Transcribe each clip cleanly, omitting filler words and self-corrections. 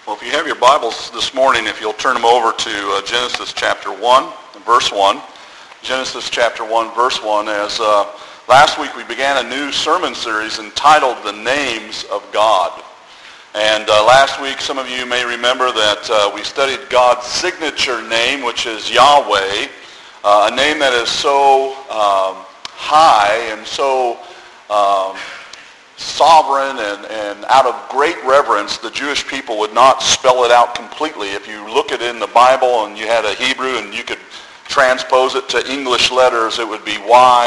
Well, if you have your Bibles this morning, if you'll turn them over to Genesis chapter 1, verse 1. Genesis chapter 1, verse 1. As last week we began a new sermon series entitled The Names of God. And last week some of you may remember that we studied God's signature name, which is Yahweh, a name that is so high and so sovereign and out of great reverence. The Jewish people would not spell it out completely. If you look at it in the Bible and you had a Hebrew and you could transpose it to English letters, it would be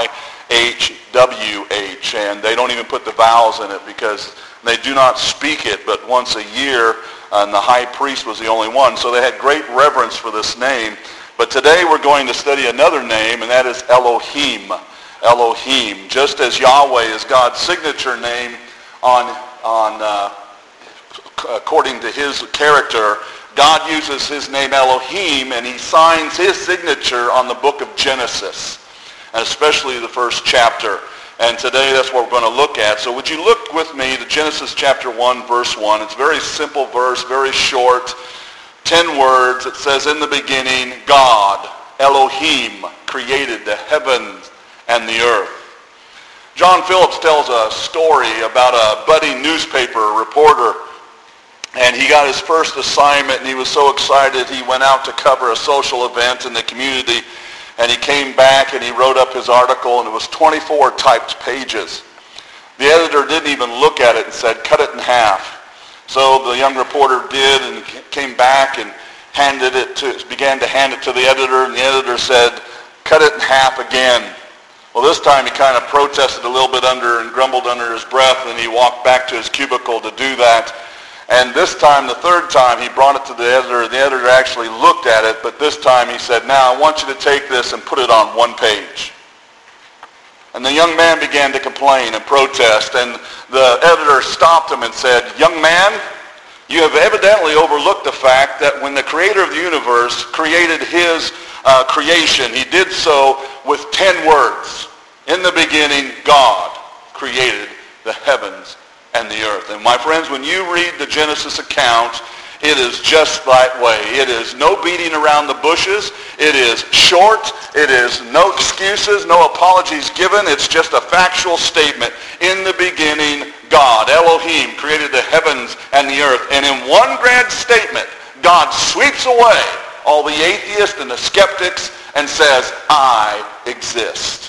YHWH, and they don't even put the vowels in it because they do not speak it but once a year, and the high priest was the only one. So they had great reverence for this name. But today we're going to study another name, and that is Elohim. Elohim. Just as Yahweh is God's signature name according to his character, God uses his name Elohim, and he signs his signature on the book of Genesis, and especially the first chapter. And today that's what we're going to look at. So would you look with me to Genesis chapter 1, verse 1. It's a very simple verse, very short, 10 words. It says, "In the beginning, God, Elohim, created the heavens and the earth." John Phillips tells a story about a budding newspaper reporter, and he got his first assignment, and he was so excited he went out to cover a social event in the community, and he came back and he wrote up his article, and it was 24 typed pages. The editor didn't even look at it and said, "Cut it in half." So the young reporter did, and came back and began to hand it to the editor, and the editor said, "Cut it in half again." Well, this time he kind of protested a little bit and grumbled under his breath, and he walked back to his cubicle to do that. And this time, the third time, he brought it to the editor. The editor actually looked at it, but this time he said, "Now I want you to take this and put it on one page." And the young man began to complain and protest, and the editor stopped him and said, "Young man, you have evidently overlooked the fact that when the creator of the universe created his creation, he did so with 10 words. In the beginning, God created the heavens and the earth." And my friends, when you read the Genesis account, it is just that way. It is no beating around the bushes. It is short. It is no excuses, no apologies given. It's just a factual statement. In the beginning, God, Elohim, created the heavens and the earth. And in one grand statement, God sweeps away all the atheists and the skeptics and says, "I exist."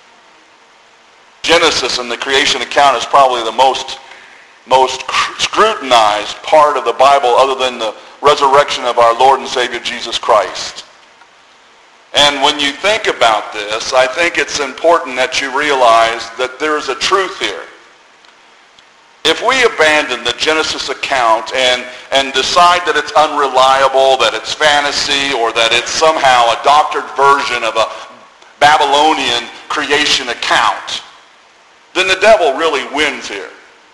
Genesis and the creation account is probably the most scrutinized part of the Bible, other than the resurrection of our Lord and Savior Jesus Christ. And when you think about this, I think it's important that you realize that there is a truth here. If we abandon the Genesis account and decide that it's unreliable, that it's fantasy, or that it's somehow a doctored version of a Babylonian creation account, then the devil really wins here.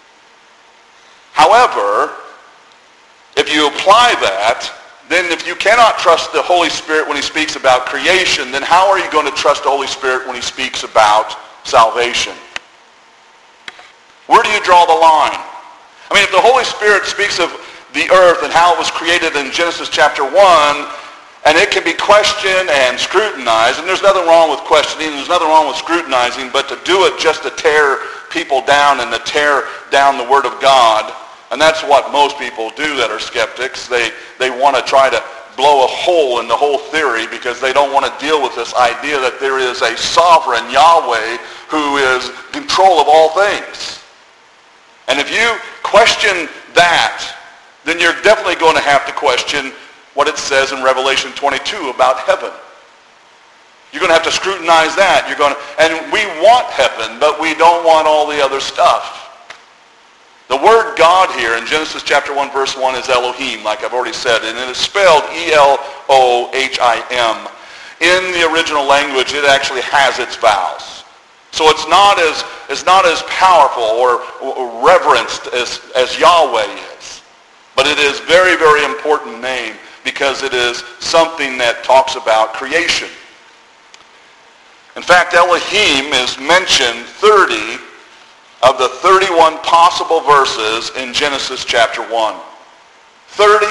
However, if you apply that, then if you cannot trust the Holy Spirit when he speaks about creation, then how are you going to trust the Holy Spirit when he speaks about salvation? Where do you draw the line? I mean, if the Holy Spirit speaks of the earth and how it was created in Genesis chapter 1, and it can be questioned and scrutinized, and there's nothing wrong with questioning, there's nothing wrong with scrutinizing, but to do it just to tear people down and to tear down the Word of God, and that's what most people do that are skeptics. They want to try to blow a hole in the whole theory because they don't want to deal with this idea that there is a sovereign Yahweh who is in control of all things. And if you question that, then you're definitely going to have to question what it says in Revelation 22 about heaven. You're going to have to scrutinize that. And we want heaven, but we don't want all the other stuff. The word God here in Genesis chapter 1, verse 1 is Elohim, like I've already said, and it is spelled E-L-O-H-I-M. In the original language, it actually has its vowels. So it's not as powerful or reverenced as Yahweh is. But it is a very, very important name because it is something that talks about creation. In fact, Elohim is mentioned 30 of the 31 possible verses in Genesis chapter 1. 30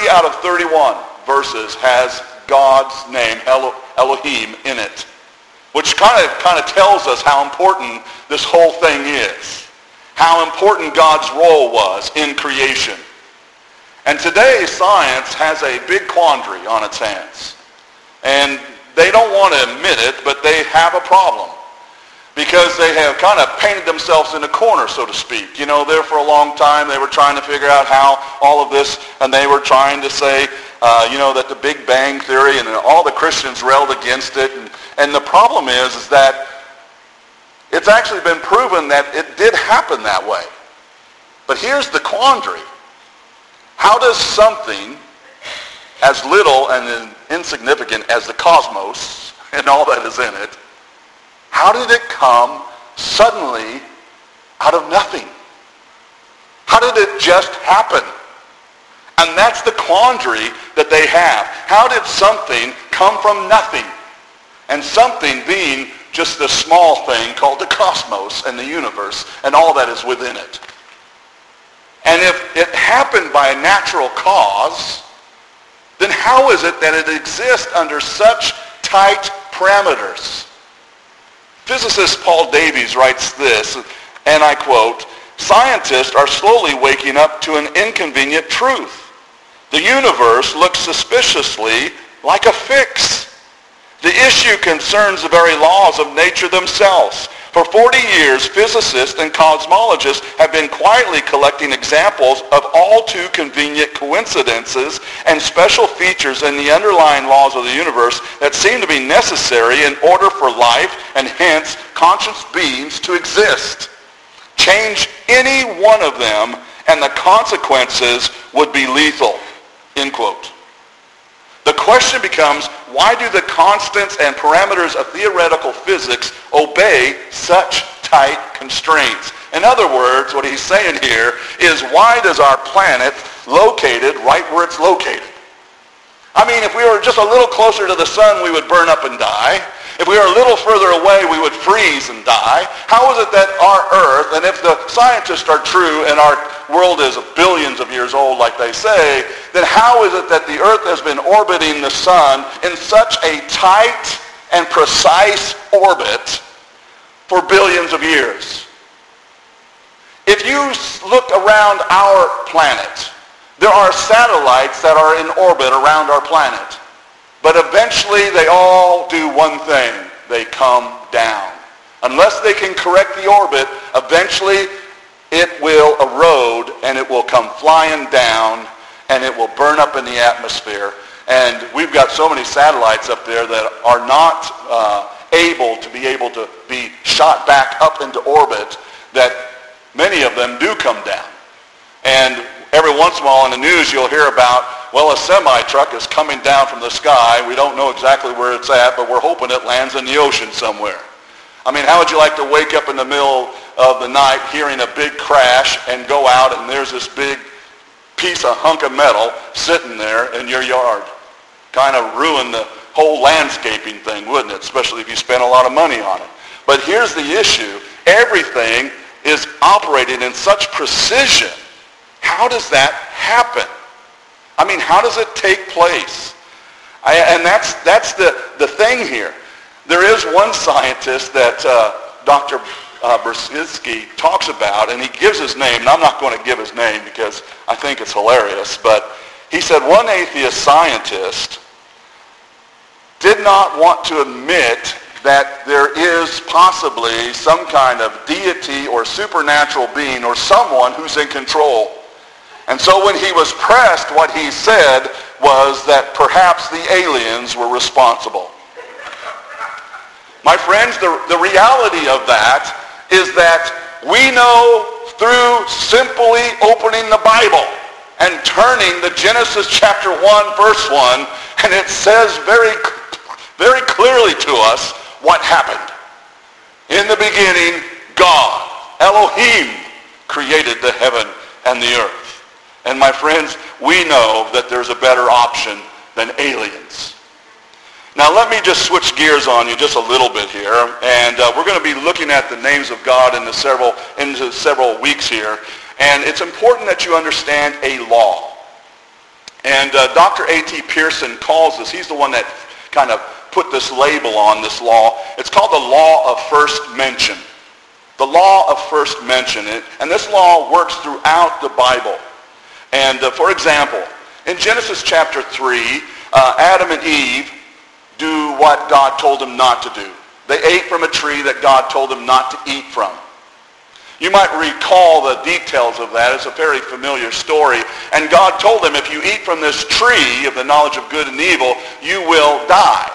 30 out of 31 verses has God's name, Elohim, in it, which kind of tells us how important this whole thing is, how important God's role was in creation. And today, science has a big quandary on its hands. And they don't want to admit it, but they have a problem, because they have kind of painted themselves in a corner, so to speak. You know, there for a long time, they were trying to figure out how all of this, and they were trying to say, that the Big Bang Theory, and all the Christians railed against it. And the problem is that it's actually been proven that it did happen that way. But here's the quandary. How does something as little and insignificant as the cosmos and all that is in it, how did it come suddenly out of nothing? How did it just happen? And that's the quandary that they have. How did something come from nothing? And something being just this small thing called the cosmos and the universe and all that is within it. And if it happened by a natural cause, then how is it that it exists under such tight parameters? Physicist Paul Davies writes this, and I quote, "Scientists are slowly waking up to an inconvenient truth. The universe looks suspiciously like a fix. The issue concerns the very laws of nature themselves. For 40 years, physicists and cosmologists have been quietly collecting examples of all too convenient coincidences and special features in the underlying laws of the universe that seem to be necessary in order for life and hence conscious beings to exist. Change any one of them and the consequences would be lethal." End quote. The question becomes, why do the constants and parameters of theoretical physics obey such tight constraints? In other words, what he's saying here is, why does our planet located right where it's located? I mean, if we were just a little closer to the sun, we would burn up and die. If we were a little further away, we would freeze and die. How is it that our Earth, and if the scientists are true and our world is billions of years old like they say, then how is it that the Earth has been orbiting the sun in such a tight and precise orbit for billions of years? If you look around our planet, there are satellites that are in orbit around our planet. But eventually they all do one thing. They come down. Unless they can correct the orbit, eventually it will erode and it will come flying down and it will burn up in the atmosphere. And we've got so many satellites up there that are not able to be shot back up into orbit that many of them do come down. And every once in a while in the news you'll hear about, well, a semi-truck is coming down from the sky. We don't know exactly where it's at, but we're hoping it lands in the ocean somewhere. I mean, how would you like to wake up in the middle of the night hearing a big crash and go out and there's this big hunk of metal sitting there in your yard? Kind of ruin the whole landscaping thing, wouldn't it? Especially if you spent a lot of money on it. But here's the issue. Everything is operated in such precision. How does that happen? I mean, how does it take place? And that's the thing here. There is one scientist that Dr. Brzezinski talks about, and he gives his name, and I'm not going to give his name because I think it's hilarious, but he said one atheist scientist did not want to admit that there is possibly some kind of deity or supernatural being or someone who's in control. And so when he was pressed, what he said was that perhaps the aliens were responsible. My friends, the reality of that is that we know through simply opening the Bible and turning to Genesis chapter 1, verse 1, and it says very, very clearly to us what happened. In the beginning, God, Elohim, created the heaven and the earth. And my friends, we know that there's a better option than aliens. Now let me just switch gears on you just a little bit here, and we're going to be looking at the names of God into several weeks here. And it's important that you understand a law. And Dr. A.T. Pierson calls this, he's the one that kind of put this label on this law. It's called the law of first mention. The law of first mention. And this law works throughout the Bible. And for example, in Genesis chapter 3, Adam and Eve do what God told them not to do. They ate from a tree that God told them not to eat from. You might recall the details of that. It's a very familiar story. And God told them, if you eat from this tree of the knowledge of good and evil, you will die.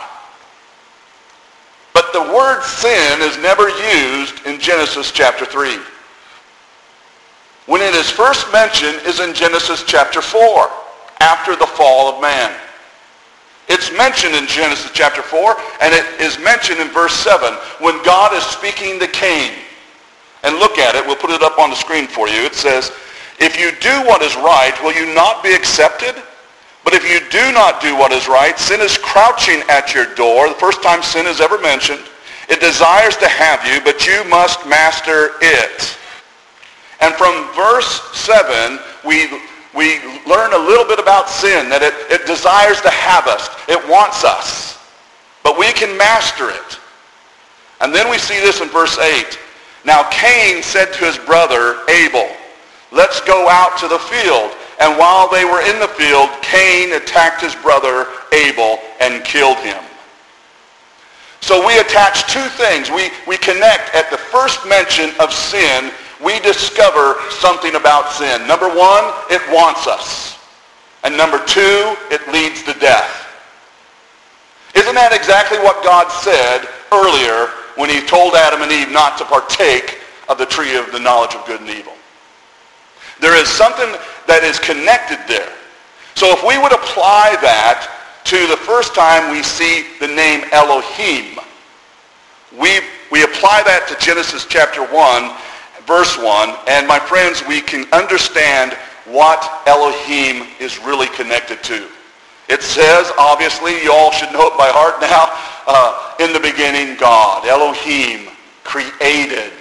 But the word sin is never used in Genesis chapter 3. When it is first mentioned is in Genesis chapter 4, after the fall of man. It's mentioned in Genesis chapter 4, and it is mentioned in verse 7, when God is speaking to Cain. And look at it. We'll put it up on the screen for you. It says, if you do what is right, will you not be accepted? But if you do not do what is right, sin is crouching at your door. The first time sin is ever mentioned. It desires to have you, but you must master it. And from verse 7, we learn a little bit about sin, that it desires to have us. It wants us. But we can master it. And then we see this in verse 8. Now Cain said to his brother Abel, let's go out to the field. And while they were in the field, Cain attacked his brother Abel and killed him. So we attach two things. We connect at the first mention of sin. We discover something about sin. Number one, it wants us. And number two, it leads to death. Isn't that exactly what God said earlier when he told Adam and Eve not to partake of the tree of the knowledge of good and evil? There is something that is connected there. So if we would apply that to the first time we see the name Elohim, we apply that to Genesis chapter 1, verse 1, and my friends, we can understand what Elohim is really connected to. It says, obviously, you all should know it by heart now, in the beginning, God, Elohim, created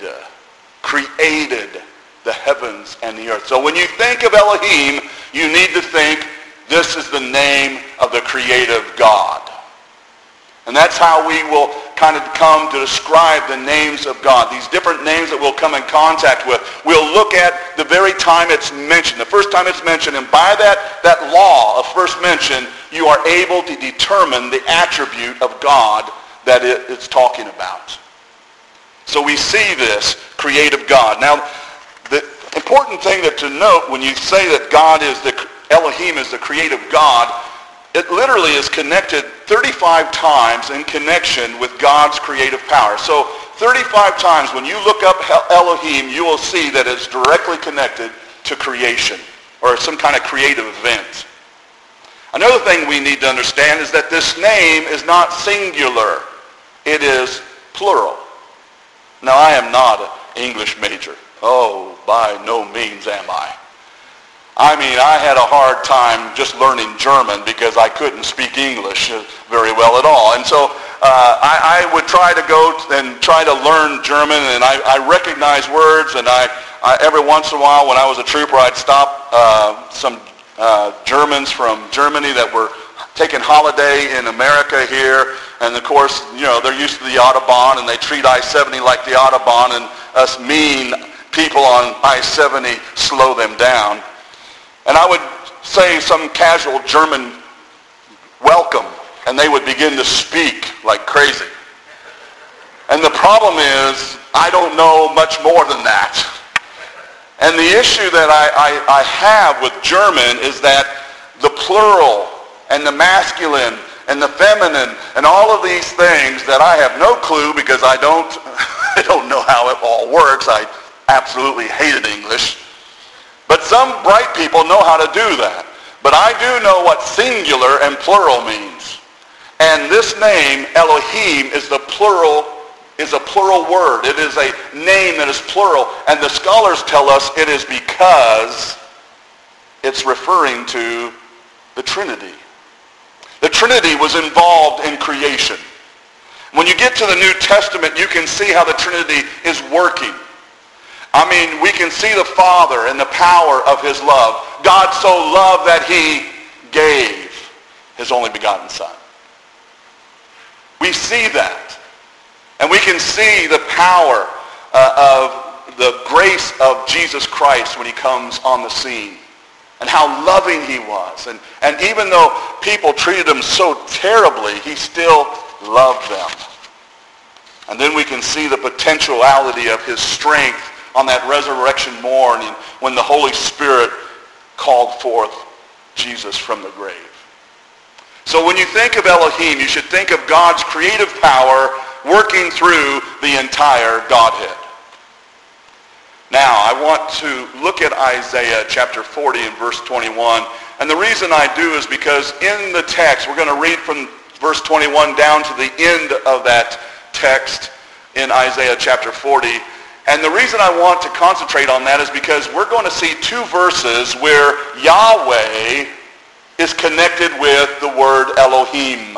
the heavens and the earth. So when you think of Elohim, you need to think this is the name of the creative God. And that's how we will kind of come to describe the names of God. These different names that we'll come in contact with. We'll look at the very time it's mentioned, the first time it's mentioned, and by that law of first mention, you are able to determine the attribute of God that it's talking about. So we see this creative God. Now, the important thing to note when you say that God is Elohim is the creative God, it literally is connected 35 times in connection with God's creative power. So 35 times when you look up Elohim, you will see that it's directly connected to creation or some kind of creative event. Another thing we need to understand is that this name is not singular. It is plural. Now, I am not an English major. Oh, by no means am I. I mean, I had a hard time just learning German because I couldn't speak English very well at all. And so I would try to go and try to learn German, and I recognize words, and I every once in a while when I was a trooper, I'd stop some Germans from Germany that were taking holiday in America here. And of course, you know, they're used to the Autobahn, and they treat I-70 like the Autobahn, and us mean people on I-70 slow them down. And I would say some casual German welcome, and they would begin to speak like crazy. And the problem is, I don't know much more than that. And the issue that I have with German is that the plural and the masculine and the feminine and all of these things that I have no clue because I don't know how it all works. I absolutely hated English. But some bright people know how to do that. But I do know what singular and plural means. And this name, Elohim, is a plural word. It is a name that is plural. And the scholars tell us it is because it's referring to the Trinity. The Trinity was involved in creation. When you get to the New Testament, you can see how the Trinity is working. I mean, we can see the Father and the power of his love. God so loved that he gave his only begotten Son. We see that. And we can see the power of the grace of Jesus Christ when he comes on the scene. And how loving he was. And even though people treated him so terribly, he still loved them. And then we can see the potentiality of his strength on that resurrection morning when the Holy Spirit called forth Jesus from the grave. So when you think of Elohim, you should think of God's creative power working through the entire Godhead. Now, I want to look at Isaiah chapter 40 and verse 21. And the reason I do is because in the text, we're going to read from verse 21 down to the end of that text in Isaiah chapter 40. And the reason I want to concentrate on that is because we're going to see two verses where Yahweh is connected with the word Elohim.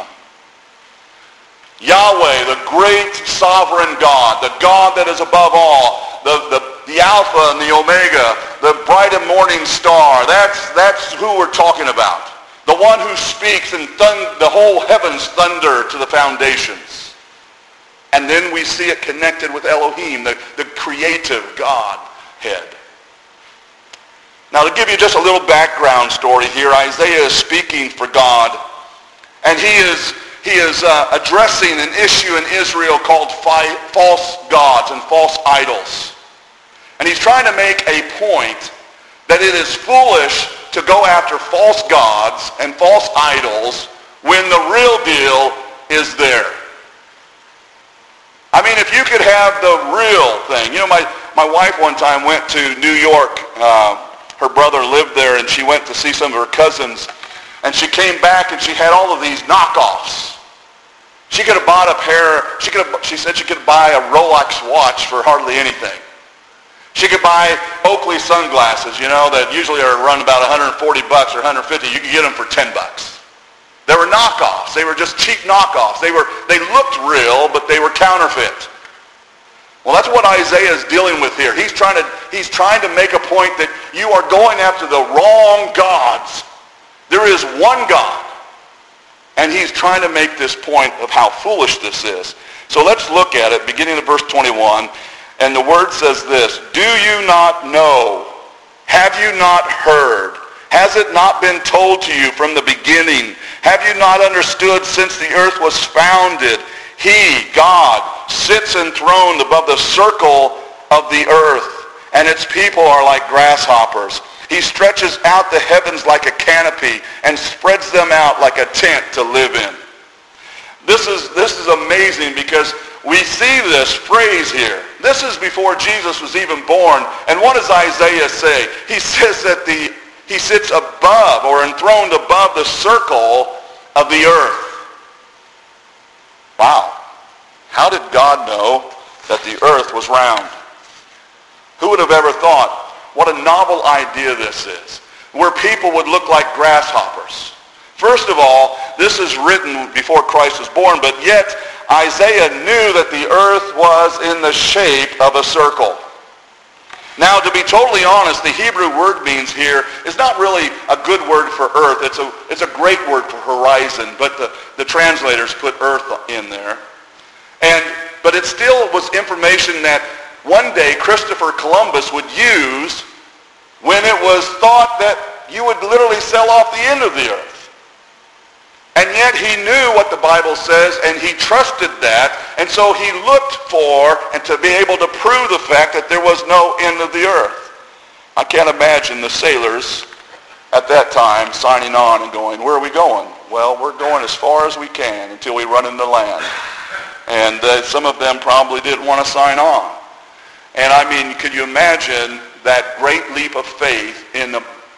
Yahweh, the great sovereign God, the God that is above all, the Alpha and the Omega, the bright and morning star. That's who we're talking about. The one who speaks and the whole heavens thunder to the foundations. And then we see it connected with Elohim, the creative Godhead. Now to give you just a little background story here, Isaiah is speaking for God, and he is addressing an issue in Israel called false gods and false idols. And he's trying to make a point that it is foolish to go after false gods and false idols when the real deal is there. I mean, if you could have the real thing. You know, my wife one time went to New York. Her brother lived there, and she went to see some of her cousins. And she came back, and she had all of these knockoffs. She could have bought a pair. She said she could buy a Rolex watch for hardly anything. She could buy Oakley sunglasses, that usually are run about $140 or $150. You could get them for $10. They were knockoffs. They were just cheap knockoffs. They looked real, but they were counterfeit. Well, that's what Isaiah is dealing with here. He's trying to make a point that you are going after the wrong gods. There is one God. And he's trying to make this point of how foolish this is. So let's look at it, beginning at verse 21. And the word says this, "Do you not know? Have you not heard? Has it not been told to you from the beginning? Have you not understood since the earth was founded? He, God, sits enthroned above the circle of the earth, and its people are like grasshoppers. He stretches out the heavens like a canopy and spreads them out like a tent to live in." This is amazing because we see this phrase here. This is before Jesus was even born. And what does Isaiah say? He says that he sits above or enthroned above the circle of the earth. Wow. How did God know that the earth was round? Who would have ever thought? What a novel idea this is, where people would look like grasshoppers. First of all, this is written before Christ was born, but yet Isaiah knew that the earth was in the shape of a circle. Now, to be totally honest, the Hebrew word means here is not really a good word for earth. It's a great word for horizon, but the translators put earth in there. But it still was information that one day Christopher Columbus would use when it was thought that you would literally sell off the end of the earth. And yet he knew what the Bible says, and he trusted that, and so he looked for and to be able to prove the fact that there was no end of the earth. I can't imagine the sailors at that time signing on and going, "Where are we going?" "Well, we're going as far as we can until we run into land." And some of them probably didn't want to sign on. And I mean, could you imagine that great leap of faith in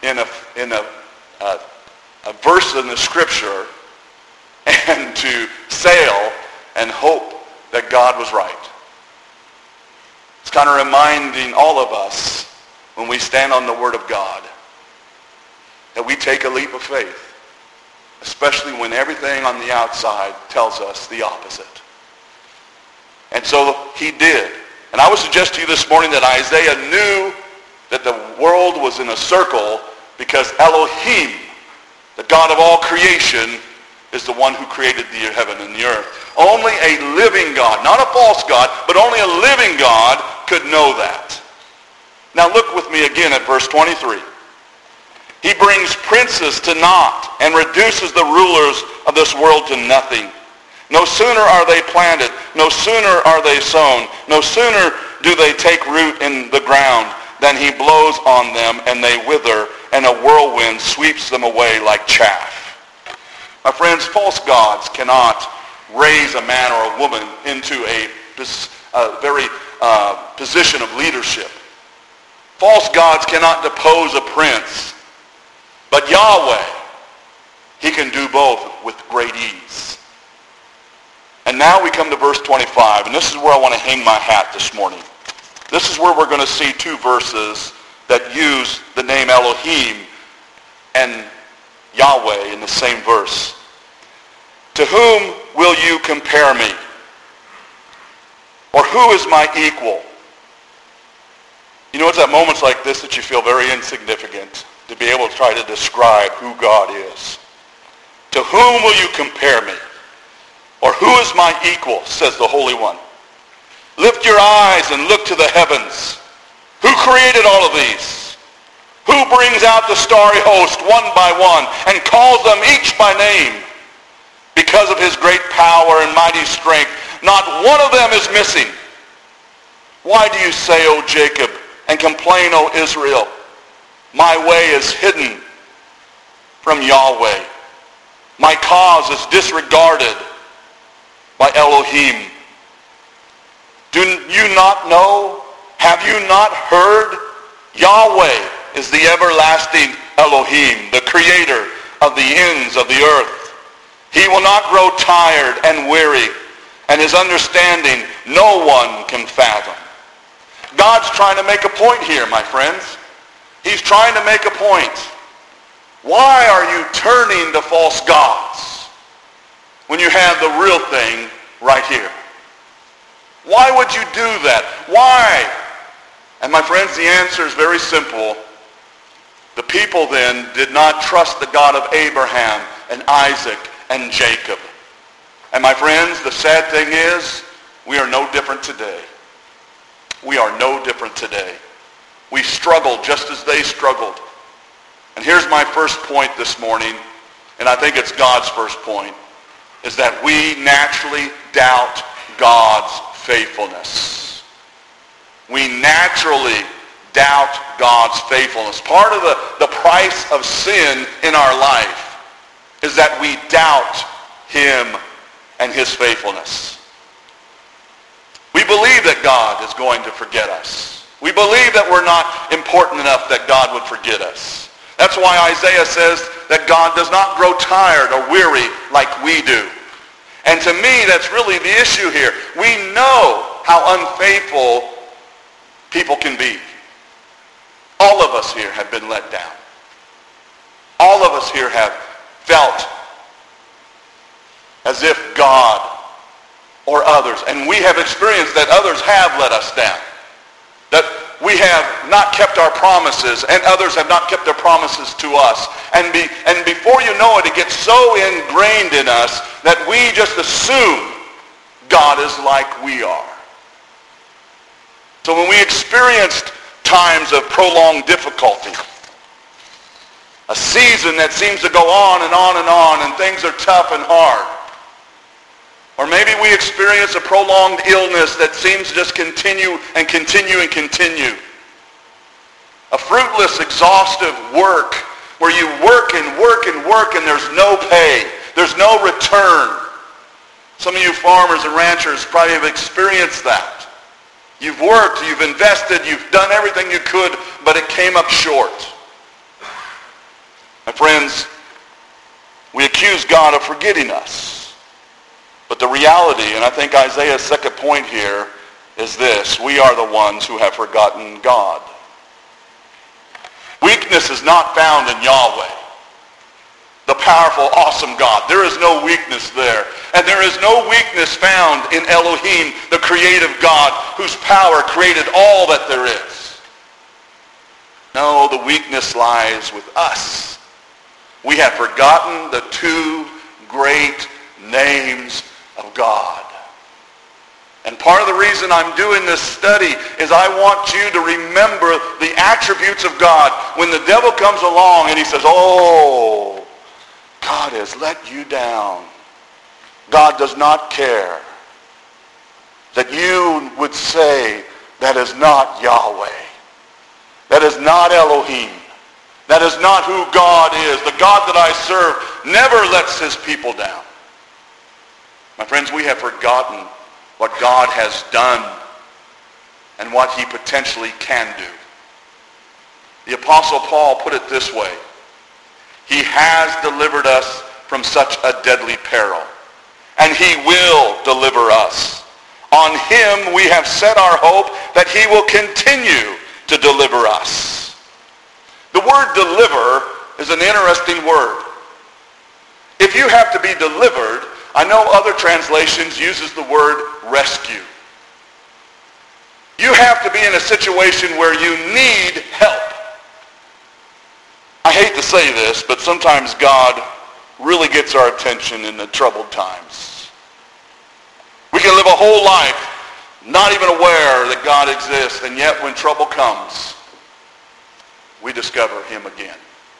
a verse in the Scripture, and to sail and hope that God was right? It's kind of reminding all of us when we stand on the Word of God that we take a leap of faith, especially when everything on the outside tells us the opposite. And so he did. And I would suggest to you this morning that Isaiah knew that the world was in a circle because Elohim The God of all creation is the one who created the heaven and the earth. Only a living God, not a false God, but only a living God could know that. Now look with me again at verse 23. He brings princes to naught and reduces the rulers of this world to nothing. No sooner are they planted, no sooner are they sown, no sooner do they take root in the ground than he blows on them and they wither, and a whirlwind sweeps them away like chaff. My friends, false gods cannot raise a man or a woman into a very position of leadership. False gods cannot depose a prince. But Yahweh, he can do both with great ease. And now we come to verse 25, and this is where I want to hang my hat this morning. This is where we're going to see two verses that use the name Elohim and Yahweh in the same verse. To whom will you compare me? Or who is my equal? You know, it's at moments like this that you feel very insignificant to be able to try to describe who God is. To whom will you compare me? Or who is my equal, says the Holy One. Lift your eyes and look to the heavens. Who created all of these? Who brings out the starry host one by one and calls them each by name? Because of his great power and mighty strength, not one of them is missing. Why do you say, O Jacob, and complain, O Israel? My way is hidden from Yahweh. My cause is disregarded by Elohim. Do you not know? Have you not heard? Yahweh is the everlasting Elohim, the creator of the ends of the earth. He will not grow tired and weary, and his understanding no one can fathom. God's trying to make a point here, my friends. He's trying to make a point. Why are you turning to false gods when you have the real thing right here? Why would you do that? Why? And my friends, the answer is very simple. The people then did not trust the God of Abraham and Isaac and Jacob. And my friends, the sad thing is, we are no different today. We are no different today. We struggle just as they struggled. And here's my first point this morning, and I think it's God's first point, is that we naturally doubt God's faithfulness. We naturally doubt God's faithfulness. Part of the price of sin in our life is that we doubt him and his faithfulness. We believe that God is going to forget us. We believe that we're not important enough that God would forget us. That's why Isaiah says that God does not grow tired or weary like we do. And to me, that's really the issue here. We know how unfaithful people can be. All of us here have been let down. All of us here have felt as if God or others, and we have experienced that others have let us down. That we have not kept our promises, and others have not kept their promises to us. And before you know it, it gets so ingrained in us that we just assume God is like we are. So when we experienced times of prolonged difficulty, a season that seems to go on and on and on, and things are tough and hard, or maybe we experience a prolonged illness that seems to just continue and continue and continue. A fruitless, exhaustive work where you work and work and work and there's no pay. There's no return. Some of you farmers and ranchers probably have experienced that. You've worked, you've invested, you've done everything you could, but it came up short. My friends, we accuse God of forgetting us. But the reality, and I think Isaiah's second point here, is this: we are the ones who have forgotten God. Weakness is not found in Yahweh, the powerful, awesome God. There is no weakness there. And there is no weakness found in Elohim, the creative God, whose power created all that there is. No, the weakness lies with us. We have forgotten the two great names of God. And part of the reason I'm doing this study is I want you to remember the attributes of God. When the devil comes along and he says, oh, God has let you down. God does not care. That you would say that is not Yahweh. That is not Elohim. That is not who God is. The God that I serve never lets his people down. My friends, we have forgotten what God has done and what he potentially can do. The Apostle Paul put it this way. He has delivered us from such a deadly peril, and he will deliver us. On him we have set our hope that he will continue to deliver us. The word deliver is an interesting word. If you have to be delivered, I know other translations uses the word rescue. You have to be in a situation where you need help. I hate to say this, but sometimes God really gets our attention in the troubled times. We can live a whole life not even aware that God exists, and yet when trouble comes, we discover him again.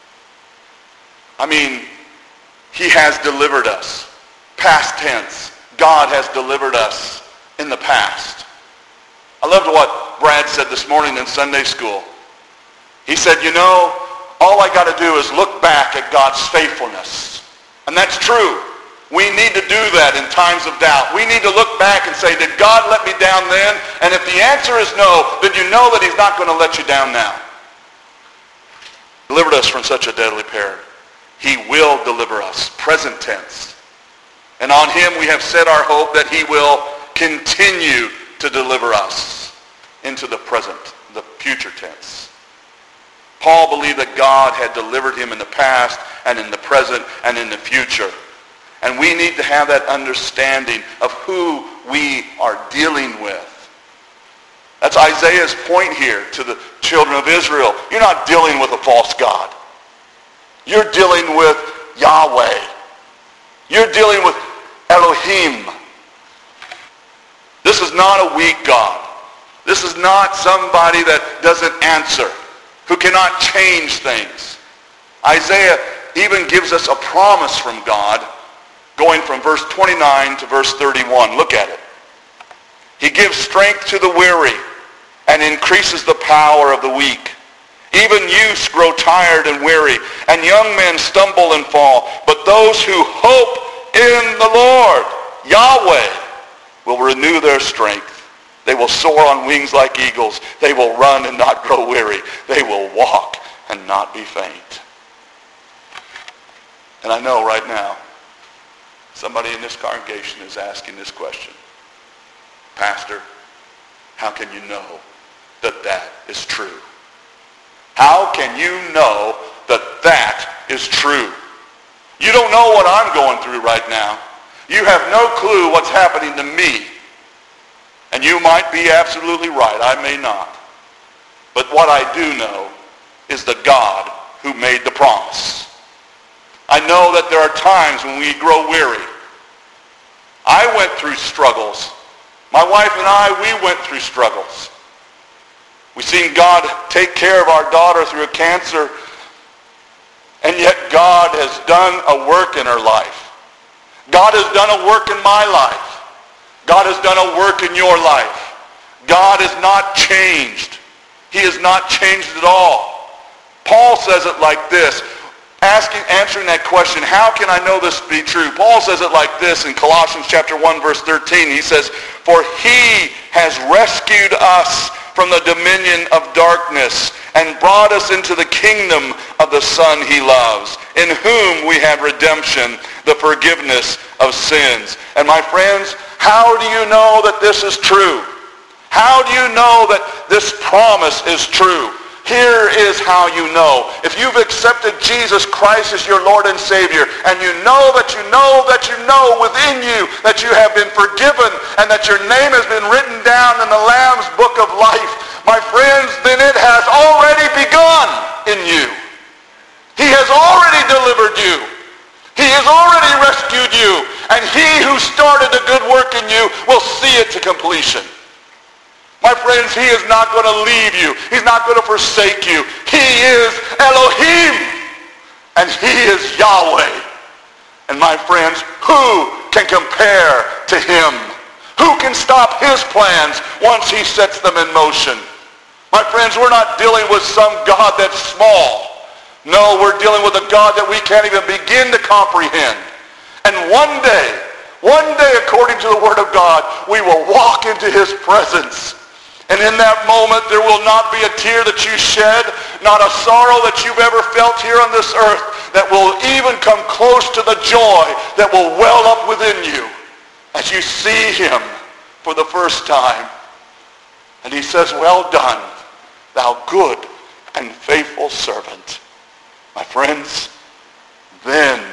I mean, he has delivered us. Past tense. God has delivered us in the past. I loved what Brad said this morning in Sunday school. He said, you know, all I got to do is look back at God's faithfulness. And that's true. We need to do that in times of doubt. We need to look back and say, did God let me down then? And if the answer is no, then you know that he's not going to let you down now. Delivered us from such a deadly peril. He will deliver us. Present tense. And on him we have set our hope that he will continue to deliver us into the present, the future tense. Paul believed that God had delivered him in the past and in the present and in the future. And we need to have that understanding of who we are dealing with. That's Isaiah's point here to the children of Israel. You're not dealing with a false God. You're dealing with Yahweh. You're dealing with Elohim. This is not a weak God. This is not somebody that doesn't answer, who cannot change things. Isaiah even gives us a promise from God, going from verse 29 to verse 31. Look at it. He gives strength to the weary and increases the power of the weak. Even youths grow tired and weary, and young men stumble and fall. But those who hope in the Lord, Yahweh, will renew their strength. They will soar on wings like eagles. They will run and not grow weary. They will walk and not be faint. And I know right now, somebody in this congregation is asking this question. Pastor, how can you know that that is true? How can you know that that is true? You don't know what I'm going through right now. You have no clue what's happening to me. And you might be absolutely right. I may not. But what I do know is the God who made the promise. I know that there are times when we grow weary. I went through struggles. My wife and I, we went through struggles. We've seen God take care of our daughter through a cancer, and yet God has done a work in her life. God has done a work in my life. God has done a work in your life. God has not changed. He has not changed at all. Paul says it like this, answering that question, how can I know this to be true? Paul says it like this in Colossians chapter 1, verse 13. He says, for he has rescued us from the dominion of darkness and brought us into the kingdom of the Son he loves, in whom we have redemption, the forgiveness of sins. And my friends, how do you know that this is true? How do you know that this promise is true? Here is how you know. If you've accepted Jesus Christ as your Lord and Savior, and you know that you know that you know within you that you have been forgiven and that your name has been written down in the Lamb's book of life, my friends, then it has already begun in you. He has already delivered And he who started a good work in you will see it to completion. My friends, he is not going to leave you. He's not going to forsake you. He is Elohim. And he is Yahweh. And my friends, who can compare to him? Who can stop his plans once he sets them in motion? My friends, we're not dealing with some God that's small. No, we're dealing with a God that we can't even begin to comprehend. And one day, according to the Word of God, we will walk into his presence. And in that moment, there will not be a tear that you shed, not a sorrow that you've ever felt here on this earth that will even come close to the joy that will well up within you as you see him for the first time. And he says, well done, thou good and faithful servant. My friends, then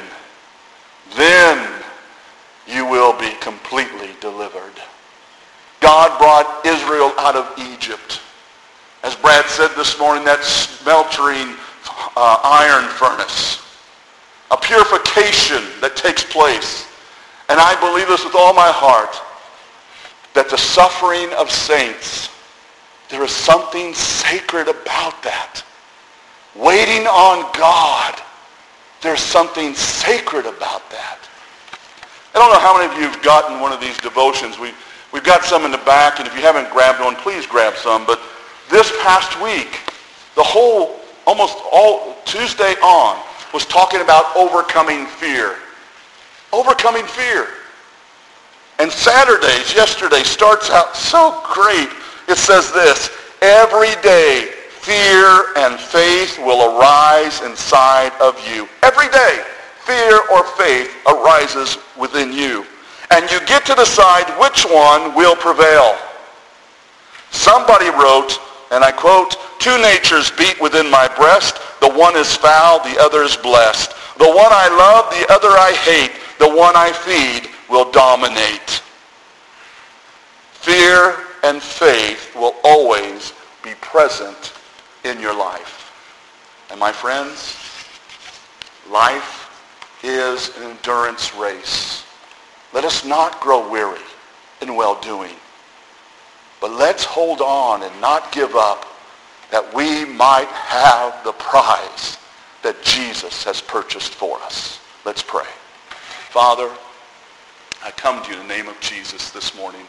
you will be completely delivered. God brought Israel out of Egypt. As Brad said this morning, that smeltering iron furnace. A purification that takes place. And I believe this with all my heart, that the suffering of saints, there is something sacred about that. Waiting on God, there's something sacred about that. I don't know how many of you have gotten one of these devotions. We've got some in the back, and if you haven't grabbed one, please grab some. But this past week, almost all Tuesday on, was talking about overcoming fear. Overcoming fear. And yesterday, starts out so great. It says this, every day, fear and faith will arise inside of you. Every day, fear or faith arises within you. And you get to decide which one will prevail. Somebody wrote, and I quote, two natures beat within my breast. The one is foul, the other is blessed. The one I love, the other I hate. The one I feed will dominate. Fear and faith will always be present in your life. And my friends, life is an endurance race. Let us not grow weary in well-doing, but let's hold on and not give up, that we might have the prize that Jesus has purchased for us. Let's pray. Father, I come to you in the name of Jesus this morning.